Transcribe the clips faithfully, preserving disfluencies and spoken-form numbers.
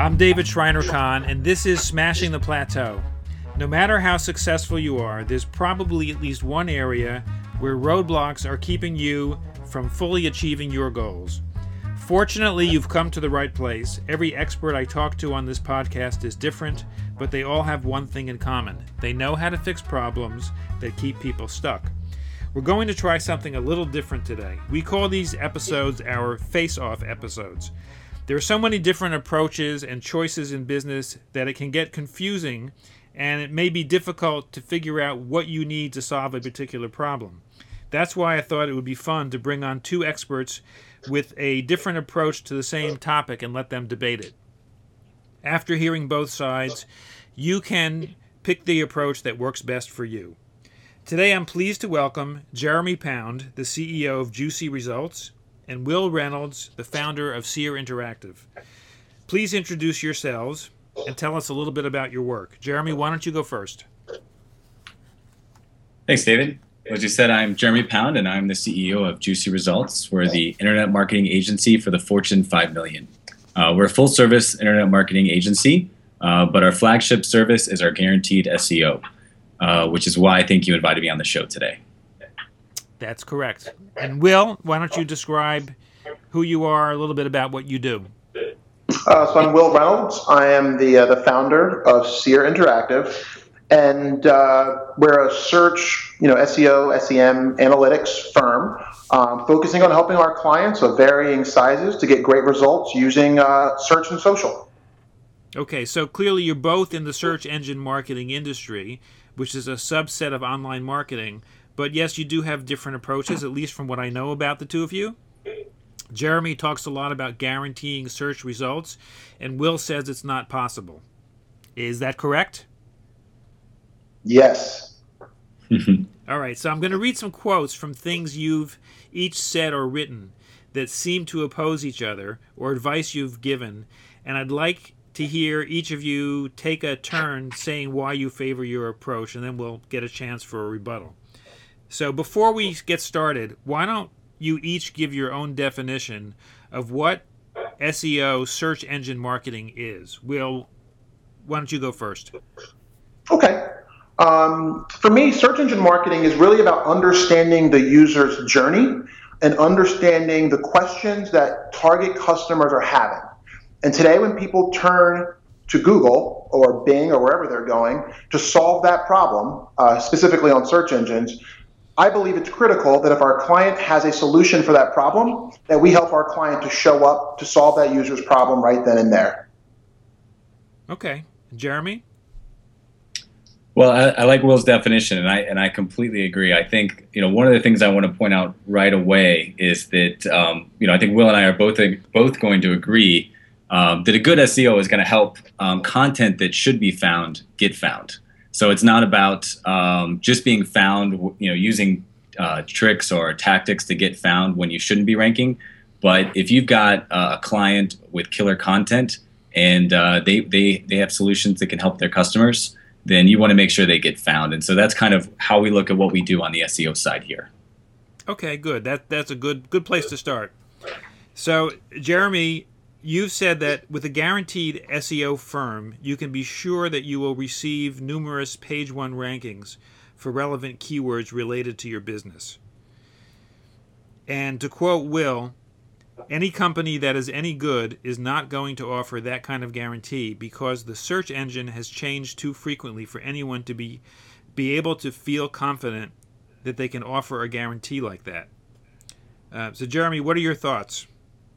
I'm David Schreiner-Kahn, and this is Smashing the Plateau. No matter how successful you are, there's probably at least one area where roadblocks are keeping you from fully achieving your goals. Fortunately, you've come to the right place. Every expert I talk to on this podcast is different, but they all have one thing in common. They know how to fix problems that keep people stuck. We're going to try something a little different today. We call these episodes our face-off episodes. There are so many different approaches and choices in business that it can get confusing, and it may be difficult to figure out what you need to solve a particular problem. That's why I thought it would be fun to bring on two experts with a different approach to the same topic and let them debate it. After hearing both sides, you can pick the approach that works best for you. Today I'm pleased to welcome Jeremy Pound, the C E O of Juicy Results, and Will Reynolds, the founder of Seer Interactive. Please introduce yourselves and tell us a little bit about your work. Jeremy, why don't you go first? Thanks, David. As you said, I'm Jeremy Pound, and I'm the C E O of Juicy Results. We're the internet marketing agency for the Fortune five million. Uh, we're a full-service internet marketing agency, uh, but our flagship service is our guaranteed S E O, uh, which is why I think you invited me on the show today. That's correct. And Will, why don't you describe who you are, a little bit about what you do? Uh, so I'm Will Reynolds. I am the uh, the founder of Seer Interactive, and uh, we're a search, you know, S E O, S E M analytics firm, um, focusing on helping our clients of varying sizes to get great results using uh, search and social. Okay, so clearly you're both in the search engine marketing industry, which is a subset of online marketing. But yes, you do have different approaches, at least from what I know about the two of you. Jeremy talks a lot about guaranteeing search results, and Will says it's not possible. Is that correct? Yes. All right, so I'm going to read some quotes from things you've each said or written that seem to oppose each other, or advice you've given, and I'd like to hear each of you take a turn saying why you favor your approach, and then we'll get a chance for a rebuttal. So before we get started, why don't you each give your own definition of what S E O, search engine marketing, is? Will, why don't you go first? Okay. Um, for me, search engine marketing is really about understanding the user's journey and understanding the questions that target customers are having. And today when people turn to Google or Bing or wherever they're going to solve that problem, uh, specifically on search engines, I believe it's critical that if our client has a solution for that problem, that we help our client to show up to solve that user's problem right then and there. Okay. Jeremy? Well, I, I like Will's definition, and I and I completely agree. I think, you know, one of the things I want to point out right away is that, um, you know, I think Will and I are both both going to agree um, that a good S E O is going to help um, content that should be found get found. So it's not about um, just being found, you know, using uh, tricks or tactics to get found when you shouldn't be ranking. But if you've got uh, a client with killer content and uh, they, they, they have solutions that can help their customers, then you want to make sure they get found. And so that's kind of how we look at what we do on the S E O side here. Okay, good. That That's a good good place to start. So, Jeremy, you've said that with a guaranteed S E O firm, you can be sure that you will receive numerous page one rankings for relevant keywords related to your business. And to quote Will, any company that is any good is not going to offer that kind of guarantee because the search engine has changed too frequently for anyone to be, be able to feel confident that they can offer a guarantee like that. Uh, so, Jeremy, what are your thoughts?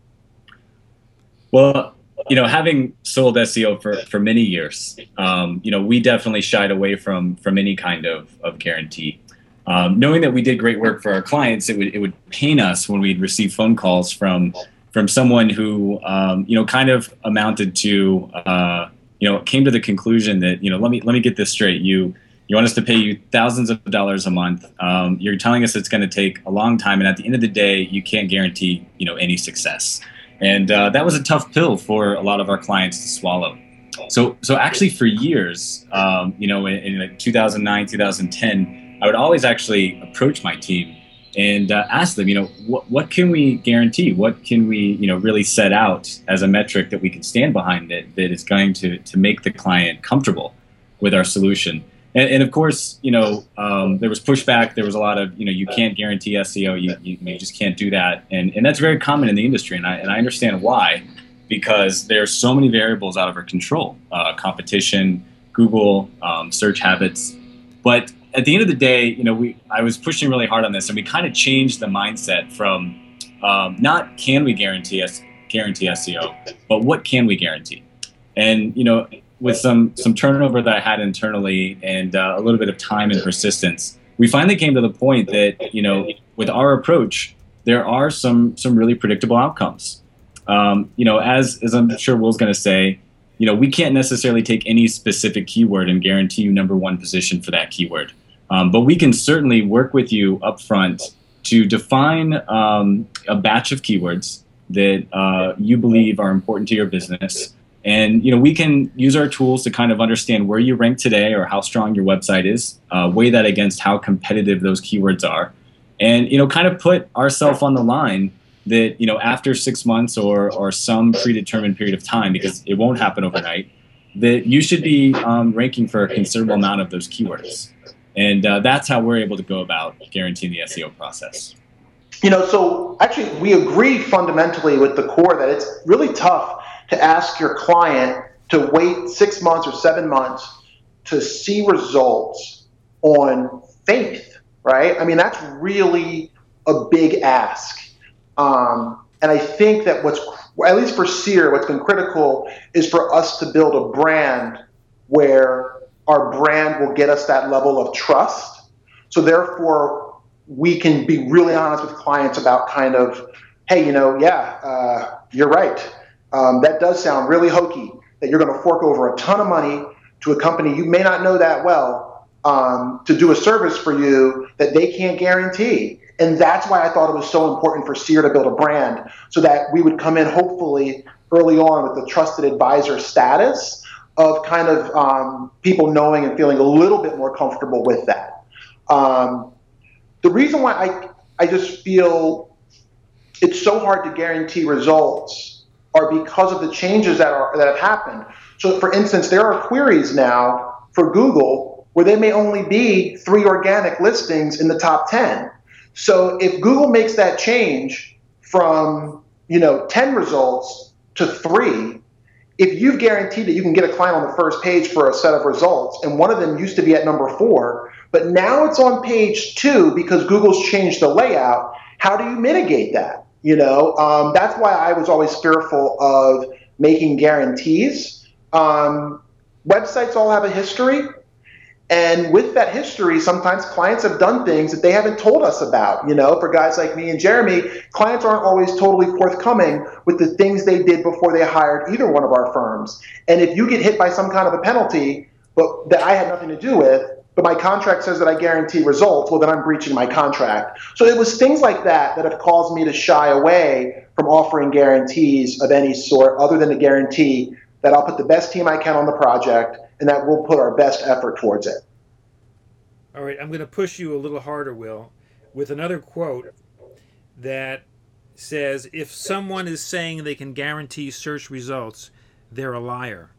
Well, you know, having sold S E O for, for many years, um, you know, we definitely shied away from from any kind of, of guarantee. Um, knowing that we did great work for our clients, it would it would pain us when we'd receive phone calls from from someone who, um, you know, kind of amounted to, uh, you know, came to the conclusion that, you know, let me let me get this straight. You you want us to pay you thousands of dollars a month. Um, you're telling us it's going to take a long time, and at the end of the day, you can't guarantee, you know, any success. And uh, that was a tough pill for a lot of our clients to swallow. So, so actually, for years, um, you know, in, in like two thousand nine, two thousand ten, I would always actually approach my team and uh, ask them, you know, what what can we guarantee? What can we, you know, really set out as a metric that we can stand behind that that is going to to make the client comfortable with our solution? And, and of course, you know, um, there was pushback. There was a lot of, you know, you can't guarantee S E O. You, you, you just can't do that. And, and that's very common in the industry. And I, and I understand why, because there are so many variables out of our control, uh, competition, Google, um, search habits. But at the end of the day, you know, we I was pushing really hard on this, and we kind of changed the mindset from um, not can we guarantee us guarantee S E O, but what can we guarantee? And, you know, with some some turnover that I had internally and uh, a little bit of time and persistence, we finally came to the point that, you know, with our approach, there are some some really predictable outcomes. Um, you know, as as I'm sure Will's going to say, you know, we can't necessarily take any specific keyword and guarantee you number one position for that keyword. Um, but we can certainly work with you up front to define um, a batch of keywords that uh, you believe are important to your business. And, you know, we can use our tools to kind of understand where you rank today or how strong your website is, uh, weigh that against how competitive those keywords are, and, you know, kind of put ourselves on the line that, you know, after six months or, or some predetermined period of time, because it won't happen overnight, that you should be um, ranking for a considerable amount of those keywords. And uh, that's how we're able to go about guaranteeing the S E O process. You know, so actually we agree fundamentally with the core that it's really tough to ask your client to wait six months or seven months to see results on faith, right? I mean, that's really a big ask. Um, and I think that what's, at least for Seer, what's been critical is for us to build a brand where our brand will get us that level of trust. So therefore, we can be really honest with clients about kind of, hey, you know, yeah, uh, you're right. Um, that does sound really hokey, that you're going to fork over a ton of money to a company you may not know that well um, to do a service for you that they can't guarantee. And that's why I thought it was so important for Seer to build a brand, so that we would come in hopefully early on with the trusted advisor status of kind of um, people knowing and feeling a little bit more comfortable with that. Um, the reason why I, I just feel it's so hard to guarantee results are because of the changes that are that have happened. So for instance, there are queries now for Google where there may only be three organic listings in the top ten. So if Google makes that change from, you know, ten results to three, if you've guaranteed that you can get a client on the first page for a set of results, and one of them used to be at number four, but now it's on page two because Google's changed the layout, how do you mitigate that? You know, um, that's why I was always fearful of making guarantees. Um, websites all have a history. And with that history, sometimes clients have done things that they haven't told us about. You know, for guys like me and Jeremy, clients aren't always totally forthcoming with the things they did before they hired either one of our firms. And if you get hit by some kind of a penalty, but that I had nothing to do with, but my contract says that I guarantee results, well, then I'm breaching my contract. So it was things like that that have caused me to shy away from offering guarantees of any sort, other than a guarantee that I'll put the best team I can on the project and that we'll put our best effort towards it. All right, I'm going to push you a little harder, Will, with another quote that says, if someone is saying they can guarantee search results, they're a liar.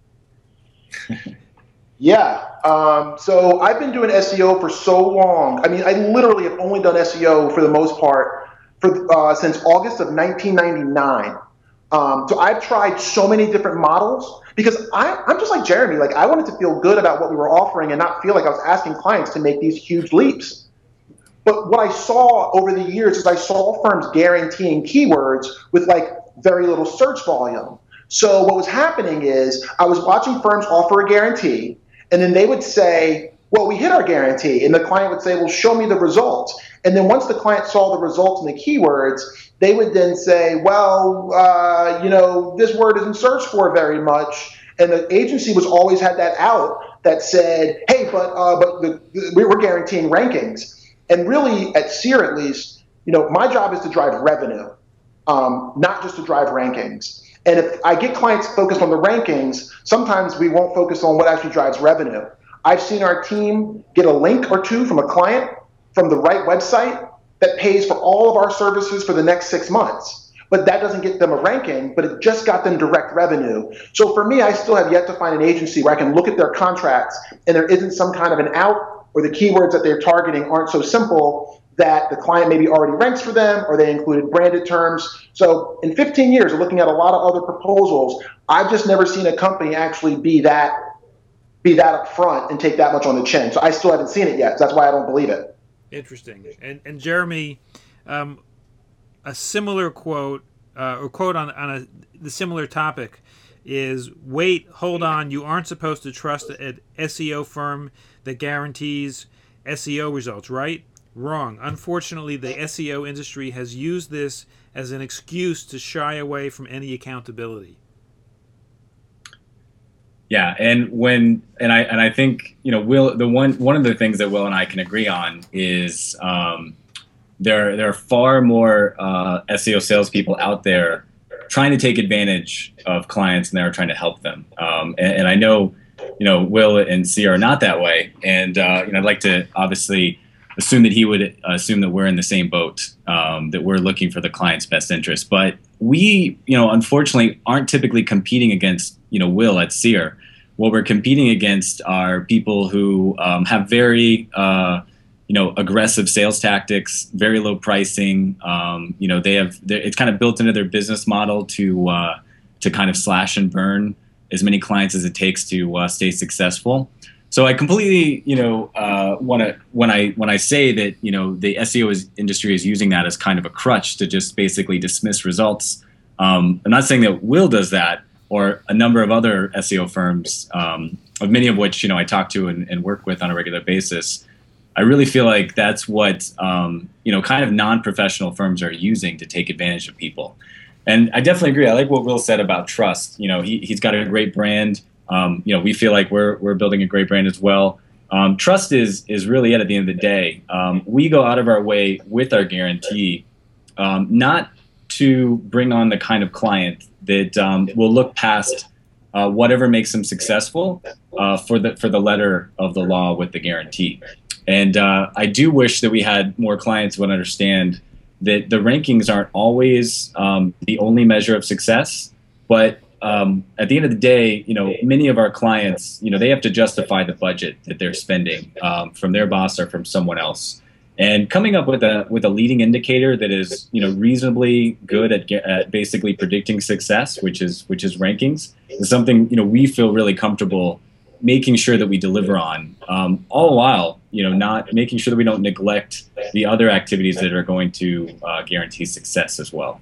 Yeah. Um, so I've been doing S E O for so long. I mean, I literally have only done S E O for the most part for uh, since August of nineteen ninety-nine. Um, so I've tried so many different models because I, I'm just like Jeremy. Like, I wanted to feel good about what we were offering and not feel like I was asking clients to make these huge leaps. But what I saw over the years is I saw firms guaranteeing keywords with like very little search volume. So what was happening is I was watching firms offer a guarantee, and then they would say, well, we hit our guarantee. And the client would say, well, show me the results. And then once the client saw the results and the keywords, they would then say, well, uh, you know, this word isn't searched for very much. And the agency was always had that out that said, hey, but uh, but the, the, we were guaranteeing rankings. And really, at Seer at least, you know, my job is to drive revenue, um, not just to drive rankings. And if I get clients focused on the rankings, sometimes we won't focus on what actually drives revenue. I've seen our team get a link or two from a client from the right website, that pays for all of our services for the next six months. But that doesn't get them a ranking, but it just got them direct revenue. So for me, I still have yet to find an agency where I can look at their contracts and there isn't some kind of an out, or the keywords that they're targeting aren't so simple that the client maybe already ranks for them, or they included branded terms. So in fifteen years of looking at a lot of other proposals, I've just never seen a company actually be that be that upfront and take that much on the chin. So I still haven't seen it yet. So that's why I don't believe it. Interesting. And, and Jeremy, um, a similar quote, uh, or quote on, on a the similar topic is, wait, hold on, you aren't supposed to trust an S E O firm that guarantees S E O results, right? Wrong. Unfortunately, the S E O industry has used this as an excuse to shy away from any accountability. Yeah, and when and I and I think, you know, Will, the one one of the things that Will and I can agree on is um, there there are far more uh, S E O salespeople out there trying to take advantage of clients than they are trying to help them. Um, and, and I know, you know, Will and Sia are not that way, and uh, you know, I'd like to obviously assume that he would assume that we're in the same boat, um, that we're looking for the client's best interest. But we, you know, unfortunately aren't typically competing against, you know, Will at Seer. What we're competing against are people who um, have very, uh, you know, aggressive sales tactics, very low pricing. Um, you know, they have, it's kind of built into their business model to uh, to kind of slash and burn as many clients as it takes to uh, stay successful. So I completely, you know, uh, want to when I when I say that, you know, the S E O is, industry is using that as kind of a crutch to just basically dismiss results. Um, I'm not saying that Will does that, or a number of other S E O firms, um, of many of which, you know, I talk to and, and work with on a regular basis. I really feel like that's what, um, you know, kind of non-professional firms are using to take advantage of people. And I definitely agree. I like what Will said about trust. You know, he he's got a great brand. Um, you know, we feel like we're we're building a great brand as well. Um, trust is is really it at the end of the day. Um, we go out of our way with our guarantee, um, not to bring on the kind of client that um, will look past uh, whatever makes them successful uh, for the for the letter of the law with the guarantee. And uh, I do wish that we had more clients who would understand that the rankings aren't always um, the only measure of success, but Um, at the end of the day, you know, many of our clients, you know, they have to justify the budget that they're spending um, from their boss or from someone else. And coming up with a with a leading indicator that is, you know, reasonably good at, at basically predicting success, which is which is rankings, is something, you know, we feel really comfortable making sure that we deliver on. Um, all the while, you know, not making sure that we don't neglect the other activities that are going to uh, guarantee success as well.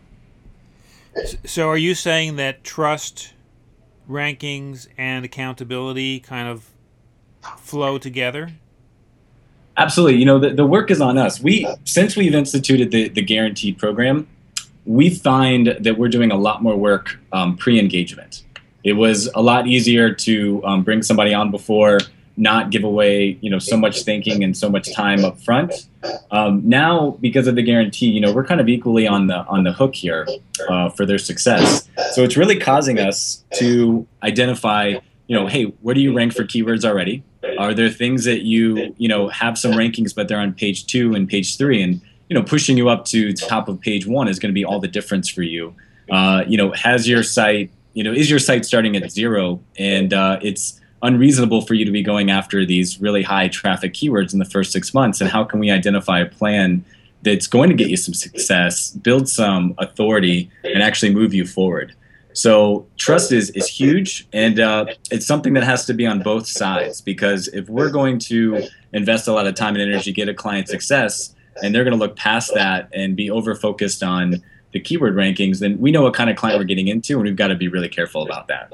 So are you saying that trust, rankings, and accountability kind of flow together? Absolutely. You know, the, the work is on us. We, since we've instituted the, the guaranteed program, we find that we're doing a lot more work um, pre-engagement. It was a lot easier to um, bring somebody on before, not give away, you know, so much thinking and so much time up front. Um, now, because of the guarantee, you know, we're kind of equally on the on the hook here uh, for their success. So it's really causing us to identify, you know, hey, where do you rank for keywords already? Are there things that you, you know, have some rankings, but they're on page two and page three, and, you know, pushing you up to top of page one is going to be all the difference for you. Uh, you know, has your site, you know, is your site starting at zero, and uh, it's unreasonable for you to be going after these really high traffic keywords in the first six months? And how can we identify a plan that's going to get you some success, build some authority, and actually move you forward? So trust is, is huge, and uh, it's something that has to be on both sides, because if we're going to invest a lot of time and energy, get a client success, and they're going to look past that and be over-focused on the keyword rankings, then we know what kind of client we're getting into, and we've got to be really careful about that.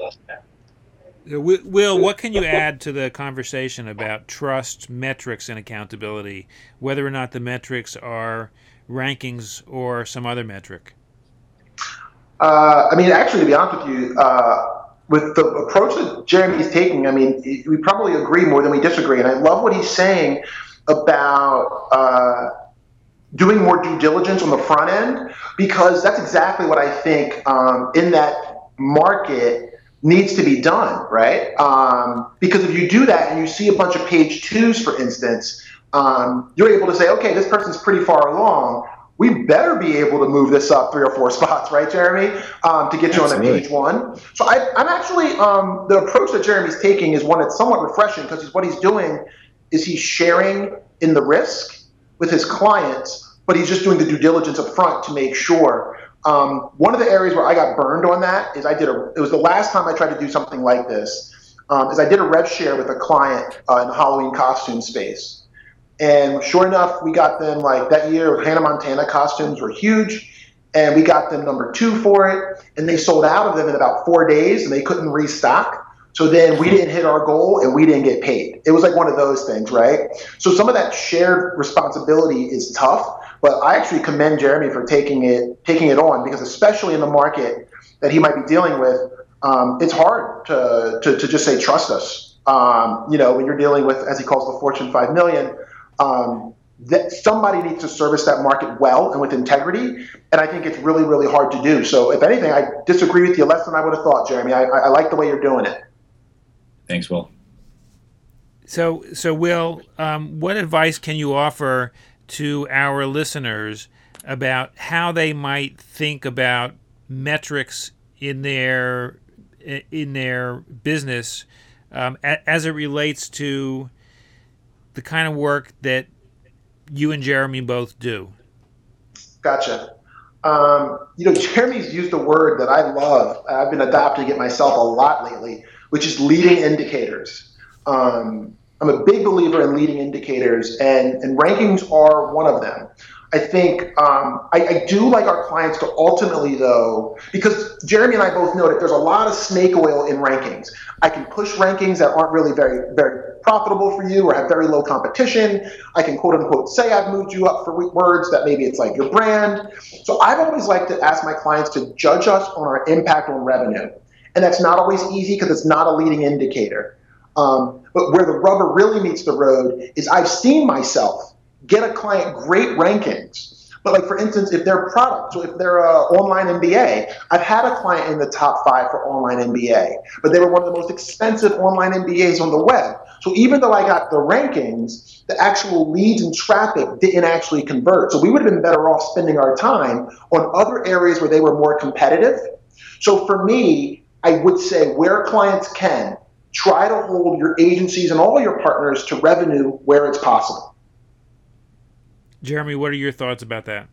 Will, what can you add to the conversation about trust, metrics, and accountability, whether or not the metrics are rankings or some other metric? Uh, I mean, actually, to be honest with you, uh, with the approach that Jeremy's taking, I mean, we probably agree more than we disagree. And I love what he's saying about uh, doing more due diligence on the front end, because that's exactly what I think um, in that market needs to be done, right? Um, because if you do that and you see a bunch of page twos, for instance, um, you're able to say, okay, this person's pretty far along. We better be able to move this up three or four spots, right, Jeremy, um, to get you Absolutely. on the page one. So I, I'm actually, um, the approach that Jeremy's taking is one that's somewhat refreshing because what he's doing is he's sharing in the risk with his clients, but he's just doing the due diligence up front to make sure. Um, one of the areas where I got burned on that is I did a, it was the last time I tried to do something like this, um, is I did a rev share with a client uh, in the Halloween costume space. And sure enough, we got them like that year, Hannah Montana costumes were huge, and we got them number two for it, and they sold out of them in about four days, and they couldn't restock. So then we didn't hit our goal, and we didn't get paid. It was like one of those things, right? So some of that shared responsibility is tough, but I actually commend Jeremy for taking it taking it on, because especially in the market that he might be dealing with, um, it's hard to, to to just say trust us. Um, you know, when you're dealing with, as he calls the Fortune five million. Um, that somebody needs to service that market well and with integrity, and I think it's really, really hard to do. So if anything, I disagree with you less than I would have thought, Jeremy. I, I, I like the way you're doing it. Thanks, Will. So, so Will, um, what advice can you offer to our listeners about how they might think about metrics in their in their business um, as it relates to the kind of work that you and Jeremy both do? Gotcha. Um, you know, Jeremy's used a word that I love. I've been adopting it myself a lot lately, which is leading indicators. Um, I'm a big believer in leading indicators, and, and rankings are one of them. I think um, I, I do like our clients to ultimately, though, because Jeremy and I both know that there's a lot of snake oil in rankings. I can push rankings that aren't really very, very profitable for you or have very low competition. I can quote unquote say I've moved you up for words that maybe it's like your brand. So I've always liked to ask my clients to judge us on our impact on revenue. And that's not always easy because it's not a leading indicator. Um, but where the rubber really meets the road is I've seen myself get a client great rankings. But like, for instance, if they're product, so if they're an online M B A, I've had a client in the top five for online M B A, but they were one of the most expensive online M B As on the web. So even though I got the rankings, the actual leads and traffic didn't actually convert. So we would have been better off spending our time on other areas where they were more competitive. So for me, I would say where clients can, try to hold your agencies and all your partners to revenue where it's possible. Jeremy, what are your thoughts about that?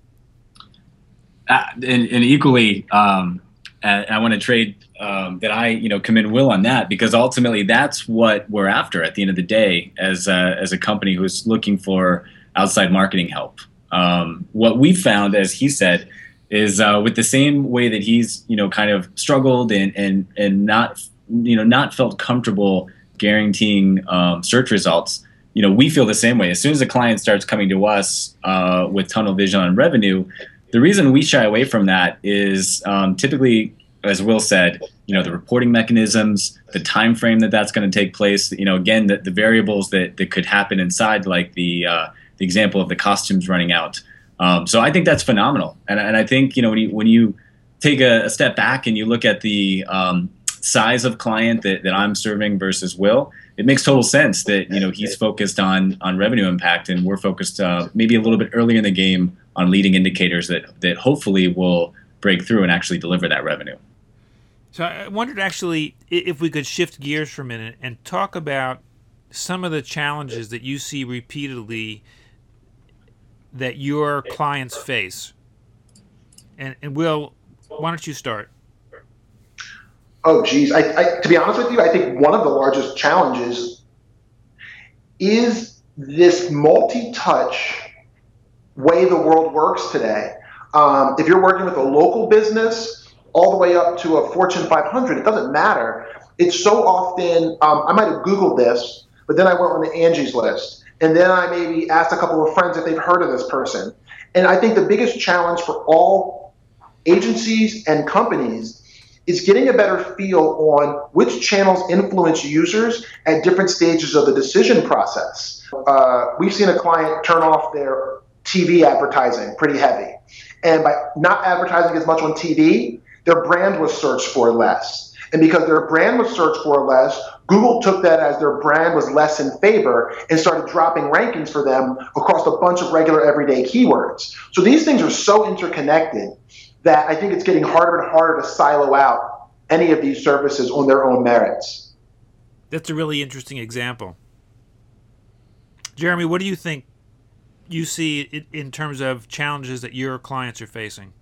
Uh, and, and equally, um, and I want to trade um, that I, you know, commend Will on that, because ultimately that's what we're after at the end of the day as a, as a company who's looking for outside marketing help. Um, what we found, as he said, is uh, with the same way that he's, you know, kind of struggled and and and not, you know, not felt comfortable guaranteeing um, search results. You know, we feel the same way. As soon as a client starts coming to us uh, with tunnel vision on revenue, the reason we shy away from that is um, typically, as Will said, you know, the reporting mechanisms, the time frame that that's going to take place. You know, again, the, the variables that, that could happen inside, like the uh, the example of the costumes running out. Um, so I think that's phenomenal, and and I think, you know, when you when you take a, a step back and you look at the um, size of client that, that I'm serving versus Will, it makes total sense that, you know, he's focused on on revenue impact, and we're focused uh, maybe a little bit earlier in the game on leading indicators that that hopefully will break through and actually deliver that revenue. So I wondered actually if we could shift gears for a minute and talk about some of the challenges that you see repeatedly that your clients face. And, and Will, why don't you start? Oh, geez. I, I, to be honest with you, I think one of the largest challenges is this multi-touch way the world works today. Um, if you're working with a local business all the way up to a Fortune five hundred, it doesn't matter. It's so often, um, I might have Googled this, but then I went on the Angie's List. And then I maybe asked a couple of friends if they've heard of this person. And I think the biggest challenge for all agencies and companies is getting a better feel on which channels influence users at different stages of the decision process. Uh, we've seen a client turn off their T V advertising pretty heavy. And by not advertising as much on T V, their brand was searched for less. And because their brand was searched for less, Google took that as their brand was less in favor and started dropping rankings for them across a bunch of regular everyday keywords. So these things are so interconnected that I think it's getting harder and harder to silo out any of these services on their own merits. That's a really interesting example. Jeremy, what do you think you see in terms of challenges that your clients are facing?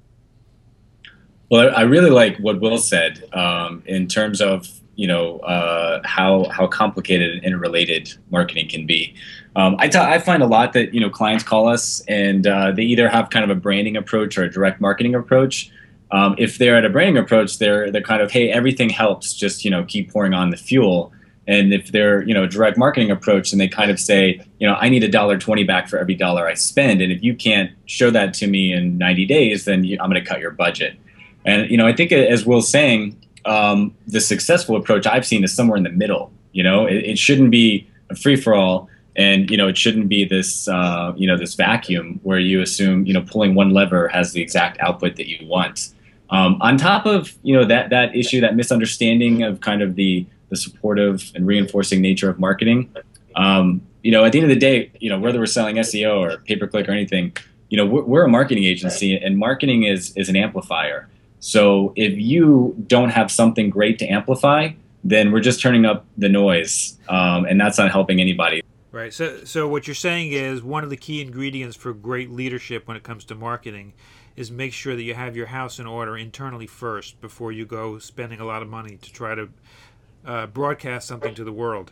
Well, I really like what Will said um, in terms of, you know, uh, how how complicated and interrelated marketing can be. Um, I, t- I find a lot that, you know, clients call us and uh, they either have kind of a branding approach or a direct marketing approach. Um, if they're at a branding approach, they're they're kind of, hey, everything helps, just, you know, keep pouring on the fuel. And if they're, you know, a direct marketing approach, and they kind of say, you know, I need a dollar twenty back for every dollar I spend, and if you can't show that to me in ninety days, then you, I'm going to cut your budget. And, you know, I think as Will's saying, um, the successful approach I've seen is somewhere in the middle. You know, it, it shouldn't be a free for all, and, you know, it shouldn't be this, uh, you know, this vacuum where you assume, you know, pulling one lever has the exact output that you want. Um, on top of, you know, that that issue, that misunderstanding of kind of the the supportive and reinforcing nature of marketing. Um, you know, at the end of the day, you know, whether we're selling S E O or pay-per-click or anything, you know, we're, we're a marketing agency, and marketing is is an amplifier. So if you don't have something great to amplify, then we're just turning up the noise, um, and that's not helping anybody. Right. So, so what you're saying is one of the key ingredients for great leadership when it comes to marketing is make sure that you have your house in order internally first before you go spending a lot of money to try to Uh, broadcast something to the world.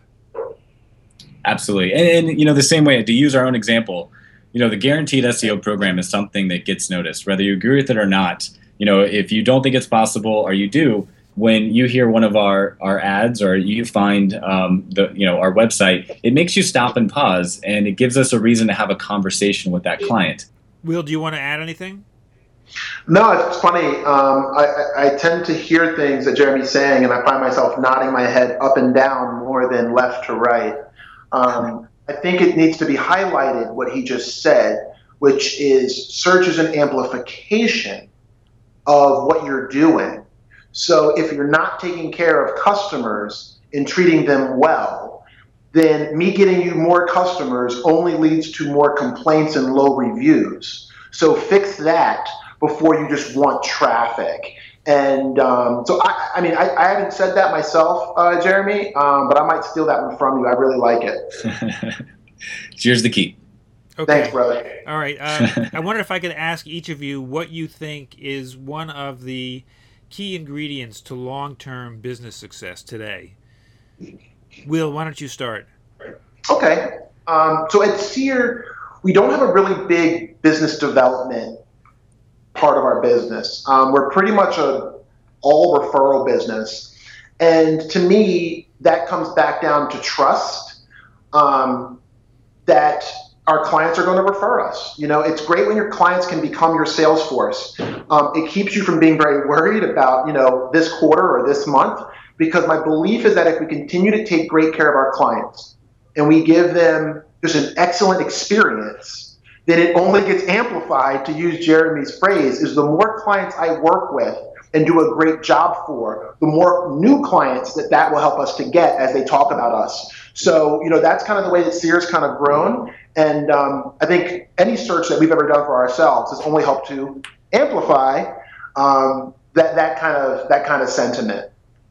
Absolutely. And, and, you know, the same way, to use our own example, you know, the Guaranteed S E O program is something that gets noticed, whether you agree with it or not. You know, if you don't think it's possible or you do, when you hear one of our, our ads or you find um, the, you know, our website, it makes you stop and pause, and it gives us a reason to have a conversation with that client. Will, do you want to add anything? No, it's funny. Um, I, I tend to hear things that Jeremy's saying, and I find myself nodding my head up and down more than left to right. Um, I think it needs to be highlighted what he just said, which is search is an amplification of what you're doing. So if you're not taking care of customers and treating them well, then me getting you more customers only leads to more complaints and low reviews. So fix that before you just want traffic. And um, so, I, I mean, I, I haven't said that myself, uh, Jeremy, um, but I might steal that one from you. I really like it. Here's the key. Okay. Thanks, brother. All right. Uh, I wonder if I could ask each of you what you think is one of the key ingredients to long-term business success today. Will, why don't you start? Okay. Um, so at Seer, we don't have a really big business development part of our business. Um, we're pretty much a all referral business. And to me, that comes back down to trust, um, that our clients are going to refer us. You know, it's great when your clients can become your sales force. Um, it keeps you from being very worried about, you know, this quarter or this month, because my belief is that if we continue to take great care of our clients and we give them just an excellent experience, then it only gets amplified, to use Jeremy's phrase, is the more clients I work with and do a great job for, the more new clients that that will help us to get as they talk about us. So, you know, that's kind of the way that Seer's kind of grown. And um, I think any search that we've ever done for ourselves has only helped to amplify um, that, that kind of that kind of sentiment.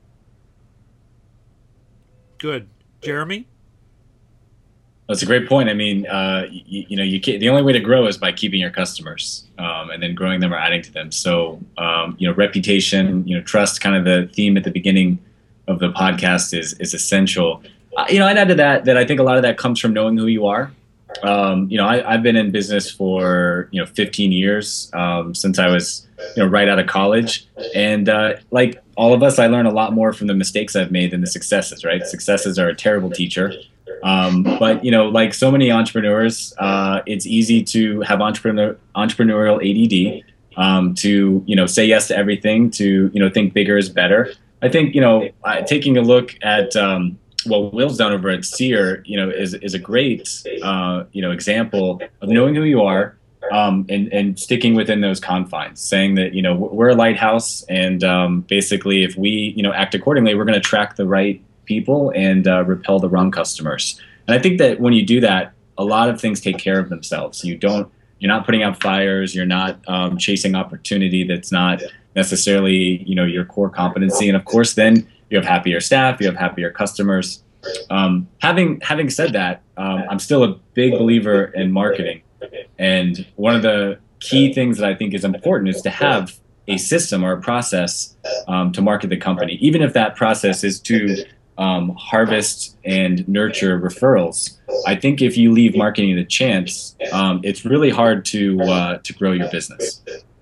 Good. Jeremy? That's a great point. I mean, uh, you, you know, you can't, the only way to grow is by keeping your customers, um, and then growing them or adding to them. So, um, you know, reputation, you know, trust, kind of the theme at the beginning of the podcast is is essential. Uh, you know, I'd add to that that I think a lot of that comes from knowing who you are. Um, you know, I, I've been in business for, you know, fifteen years, um, since I was, you know, right out of college. And uh, like all of us, I learn a lot more from the mistakes I've made than the successes, right? Successes are a terrible teacher. Um, but, you know, like so many entrepreneurs, uh, it's easy to have entrepreneur, entrepreneurial A D D, um, to, you know, say yes to everything, to, you know, think bigger is better. I think, you know, uh, taking a look at um, what Will's done over at Seer, you know, is, is a great, uh, you know, example of knowing who you are, um, and, and sticking within those confines, saying that, you know, we're a lighthouse, and um, basically if we, you know, act accordingly, we're going to attract the right people and uh, repel the wrong customers. And I think that when you do that, a lot of things take care of themselves. You don't, you're not putting out fires. You're not um, chasing opportunity that's not necessarily, you know, your core competency. And of course, then you have happier staff, you have happier customers. Um, having having said that, um, I'm still a big believer in marketing. And one of the key things that I think is important is to have a system or a process um, to market the company, even if that process is to um, harvest and nurture referrals. I think if you leave marketing to chance, um, it's really hard to uh, to grow your business.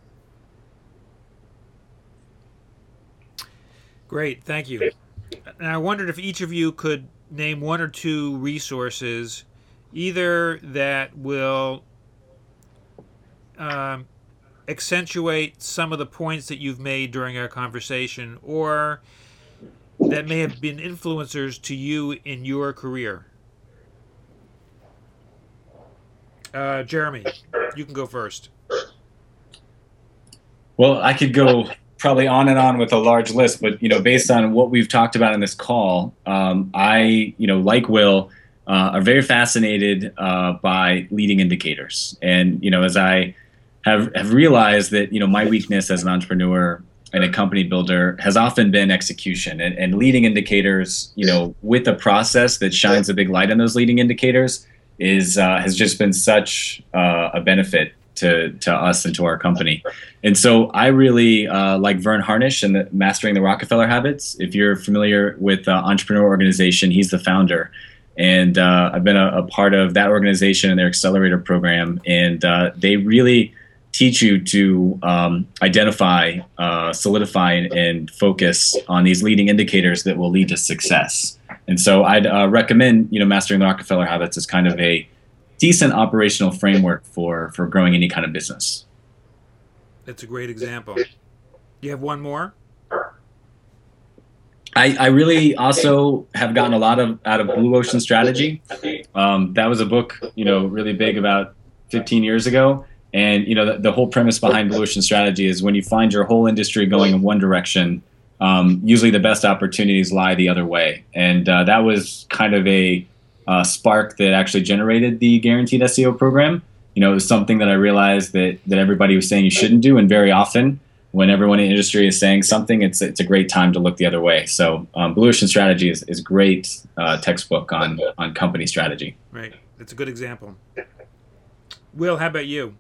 Great, thank you. And I wondered if each of you could name one or two resources, either that will um, accentuate some of the points that you've made during our conversation, or that may have been influencers to you in your career. Uh, Jeremy, you can go first. Well, I could go probably on and on with a large list, but you know, based on what we've talked about in this call, um, I, you know, like Will, uh, are very fascinated uh, by leading indicators. And you know, as I have have realized that you know, my weakness as an entrepreneur and a company builder has often been execution, and, and leading indicators, you know, with a process that shines a big light on those leading indicators is uh, has just been such uh, a benefit to to us and to our company. And so I really uh, like Verne Harnish and the Mastering the Rockefeller Habits. If you're familiar with uh, Entrepreneur Organization, he's the founder. And uh, I've been a, a part of that organization and their accelerator program. And uh, they really teach you to um, identify, uh, solidify, and, and focus on these leading indicators that will lead to success. And so I'd uh, recommend, you know, Mastering the Rockefeller Habits as kind of a decent operational framework for, for growing any kind of business. That's a great example. You have one more? I, I really also have gotten a lot of out of Blue Ocean Strategy. Um, that was a book, you know, really big about fifteen years ago. And, you know, the, the whole premise behind Blue Ocean Strategy is when you find your whole industry going in one direction, um, usually the best opportunities lie the other way. And uh, that was kind of a uh, spark that actually generated the Guaranteed S E O program. You know, it was something that I realized that, that everybody was saying you shouldn't do. And very often when everyone in the industry is saying something, it's it's a great time to look the other way. So um, Blue Ocean Strategy is, is a great uh, textbook on, on company strategy. Right. That's a good example. Will, how about you?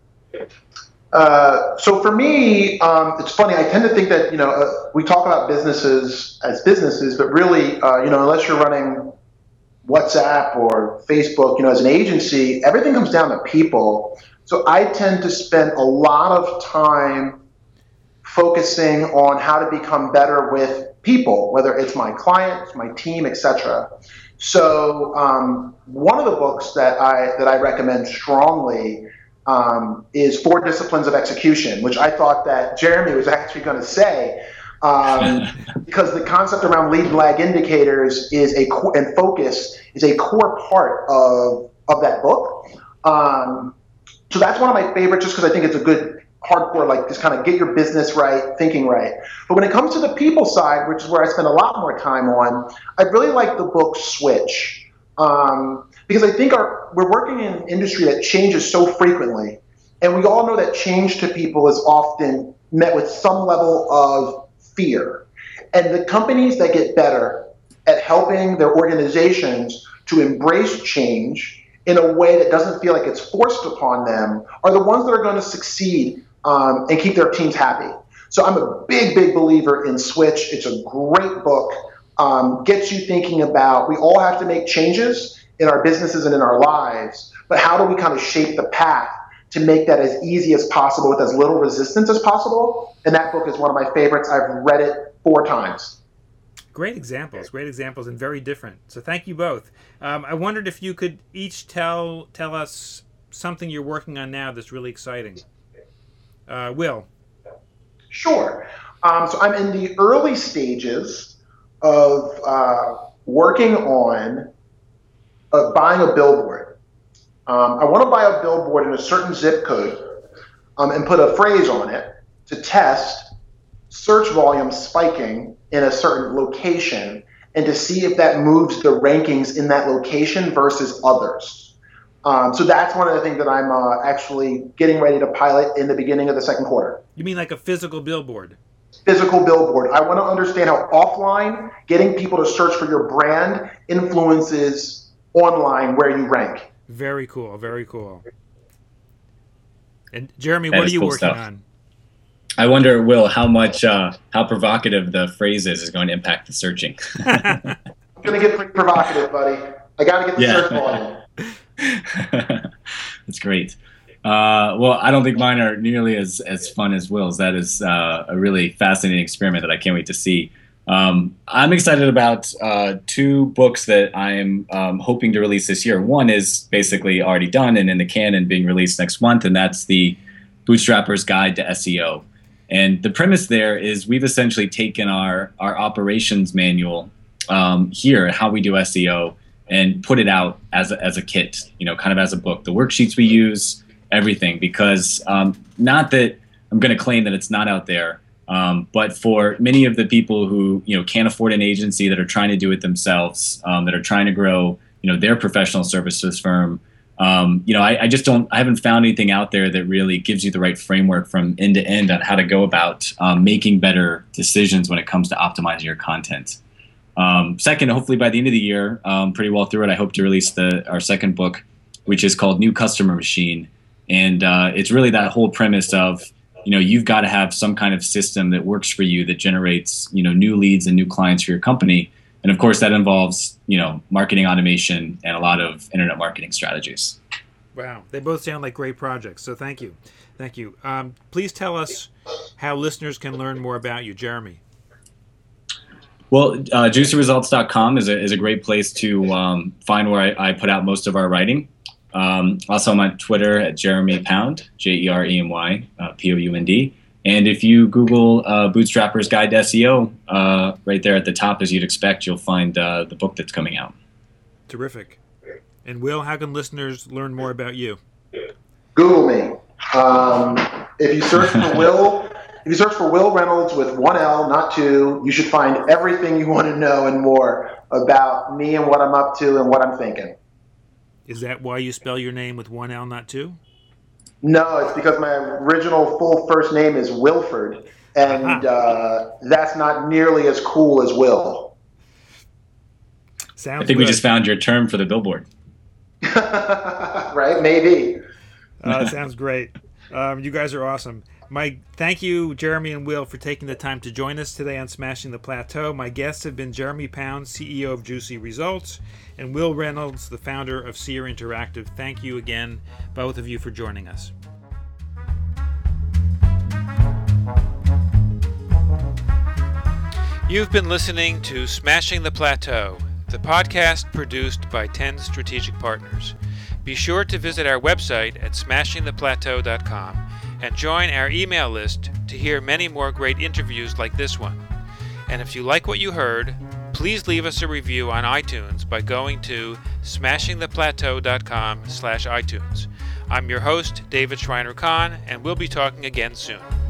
Uh, so for me, um, it's funny. I tend to think that, you know, uh, we talk about businesses as businesses, but really, uh, you know, unless you're running WhatsApp or Facebook, you know, as an agency, everything comes down to people. So I tend to spend a lot of time focusing on how to become better with people, whether it's my clients, my team, et cetera. So um, one of the books that I that I recommend strongly um, is Four Disciplines of Execution, which I thought that Jeremy was actually going to say, um, because the concept around lead and lag indicators is a co- and focus is a core part of of that book. Um, so that's one of my favorites, just because I think it's a good hardcore, like just kind of get your business right, thinking right. But when it comes to the people side, which is where I spend a lot more time on, I really like the book Switch. Um, because I think our, we're working in an industry that changes so frequently. And we all know that change to people is often met with some level of fear. And the companies that get better at helping their organizations to embrace change in a way that doesn't feel like it's forced upon them are the ones that are going to succeed um, and keep their teams happy. So I'm a big, big believer in Switch. It's a great book. Um, gets you thinking about, we all have to make changes in our businesses and in our lives, but how do we kind of shape the path to make that as easy as possible with as little resistance as possible? And that book is one of my favorites. I've read it four times. Great examples, great examples, and very different. So thank you both. Um, I wondered if you could each tell tell us something you're working on now that's really exciting. Uh, Will. Sure. Um, so I'm in the early stages of uh, working on uh, buying a billboard. Um, I want to buy a billboard in a certain zip code um, and put a phrase on it to test search volume spiking in a certain location and to see if that moves the rankings in that location versus others. Um, so that's one of the things that I'm uh, actually getting ready to pilot in the beginning of the second quarter. You mean like a physical billboard? Physical billboard. I want to understand how offline getting people to search for your brand influences online where you rank. Very cool. Very cool. And Jeremy, That what are is you cool working stuff. on? I wonder, Will, how much, uh, how provocative the phrase is is going to impact the searching. I'm going to get pretty provocative, buddy. I got to get the Yeah. search volume. That's great. Uh, well, I don't think mine are nearly as, as fun as Will's. That is uh, a really fascinating experiment that I can't wait to see. Um, I'm excited about uh, two books that I'm um, hoping to release this year. One is basically already done and in the can and being released next month, and that's the Bootstrapper's Guide to S E O. And the premise there is we've essentially taken our, our operations manual um, here, how we do S E O, and put it out as a, as a kit, you know, kind of as a book. The worksheets we use, everything, because um, not that I'm going to claim that it's not out there, um, but for many of the people who, you know, can't afford an agency, that are trying to do it themselves, um, that are trying to grow, you know, their professional services firm, um, you know, I, I just don't, I haven't found anything out there that really gives you the right framework from end to end on how to go about um, making better decisions when it comes to optimizing your content. Um, second, hopefully by the end of the year, um, pretty well through it, I hope to release the our second book, which is called New Customer Machine. And uh, it's really that whole premise of, you know, you've got to have some kind of system that works for you, that generates, you know, new leads and new clients for your company. And of course, that involves, you know, marketing automation and a lot of internet marketing strategies. Wow. They both sound like great projects. So thank you. Thank you. Um, please tell us how listeners can learn more about you, Jeremy. Well, uh, juicy results dot com is a, is a great place to um, find where I, I put out most of our writing. Um, also, I'm on Twitter at Jeremy Pound, J E R E M Y, uh, P O U N D. And if you Google uh, Bootstrapper's Guide to S E O, uh, right there at the top, as you'd expect, you'll find uh, the book that's coming out. Terrific. And Will, how can listeners learn more about you? Google me. Um, if you search for Will, if you search for Will Reynolds with one L, not two, you should find everything you want to know and more about me and what I'm up to and what I'm thinking. Is that why you spell your name with one L, not two? No, it's because my original full first name is Wilford, and uh, that's not nearly as cool as Will. Sounds I think good. we just found your term for the billboard. Right? Maybe. Uh, sounds great. Um, you guys are awesome. My thank you, Jeremy and Will, for taking the time to join us today on Smashing the Plateau. My guests have been Jeremy Pound, C E O of Juicy Results, and Will Reynolds, the founder of Seer Interactive. Thank you again, both of you, for joining us. You've been listening to Smashing the Plateau, the podcast produced by ten Strategic Partners. Be sure to visit our website at smashing the plateau dot com and join our email list to hear many more great interviews like this one. And if you like what you heard, please leave us a review on iTunes by going to smashing the plateau dot com slash iTunes. I'm your host, David Schreiner-Kahn, and we'll be talking again soon.